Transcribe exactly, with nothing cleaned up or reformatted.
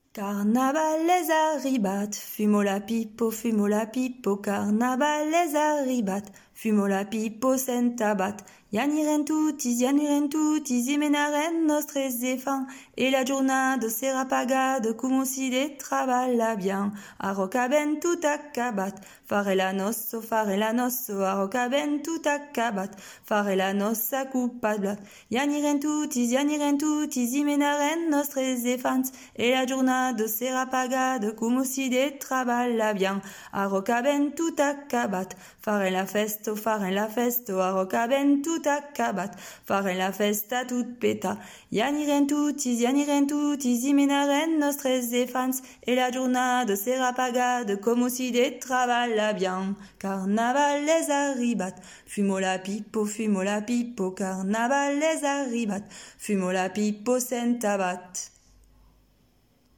Carnaval les arribat, fumo la pipo, fumo la pipo, carnaval les arribat, fumo la pipo sentabat. Ianiren tutis, ianiren tutis, imenaren nostres efans, et la giornada sera pagada, cum si de travalla bien. A rocaben tout accabat, fare la nosso, fare la nosso, a rocaben tout accabat, fare la nossa coupadblat. Ianiren tutis, ianiren tutis, imenaren nostres efans, et la giornada sera pagada, cum si de travalla bien. A rocaben tout accabat, fare la festo, fare la festo, a rocaben tout accabat, fare la festa tut peta. Ianiren tutis, ianiren tutis, imenaren nostres efans, et la giornada sera pagada, como si de travalla bien. Carnaval les arribat, fumo la pipo, fumo la pipo, carnaval les arribat, fumo la pipo sentabat.